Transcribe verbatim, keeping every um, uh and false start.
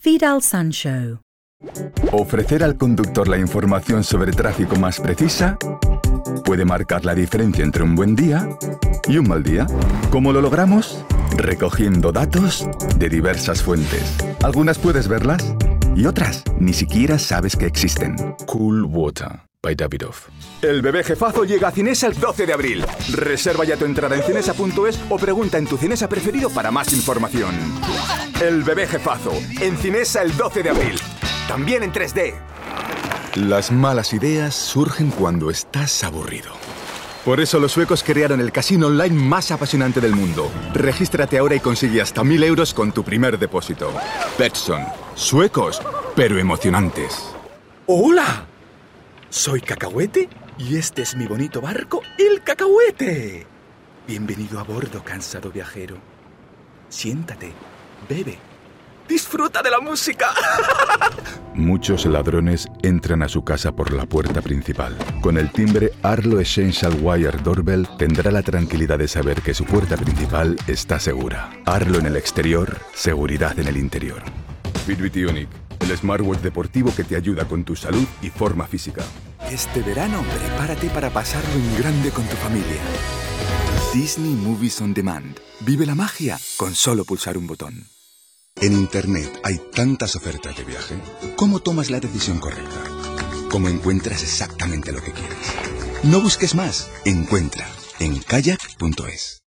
Vidal Sun Show. Ofrecer al conductor la información sobre tráfico más precisa puede marcar la diferencia entre un buen día y un mal día. ¿Cómo lo logramos? Recogiendo datos de diversas fuentes. Algunas puedes verlas y otras ni siquiera sabes que existen. Cool Water, by Davidoff. El bebé jefazo llega a Cinesa el doce de abril. Reserva ya tu entrada en cinesa punto es o pregunta en tu Cinesa preferido para más información. El bebé jefazo, en Cinesa el doce de abril. También en tres D. Las malas ideas surgen cuando estás aburrido. Por eso los suecos crearon el casino online más apasionante del mundo. Regístrate ahora y consigue hasta mil euros con tu primer depósito. Betsson. Suecos, pero emocionantes. ¡Hola! Soy Cacahuete y este es mi bonito barco, el Cacahuete. Bienvenido a bordo, cansado viajero. Siéntate, bebe, disfruta de la música. Muchos ladrones entran a su casa por la puerta principal. Con el timbre Arlo Essential Wire Doorbell tendrá la tranquilidad de saber que su puerta principal está segura. Arlo en el exterior, seguridad en el interior. Fitbit Ionic, el smartwatch deportivo que te ayuda con tu salud y forma física. Este verano prepárate para pasarlo en grande con tu familia. Disney Movies on Demand. Vive la magia con solo pulsar un botón. En Internet hay tantas ofertas de viaje. ¿Cómo tomas la decisión correcta? ¿Cómo encuentras exactamente lo que quieres? No busques más. Encuentra en kayak punto es.